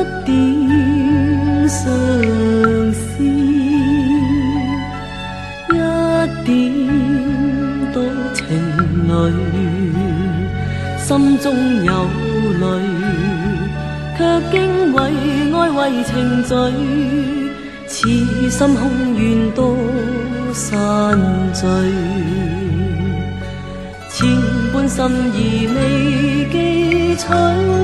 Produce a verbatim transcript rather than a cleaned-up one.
點相思，一點多情侶，心中有淚，卻驚為愛為情醉，似心空願多散聚，千般心意未記取。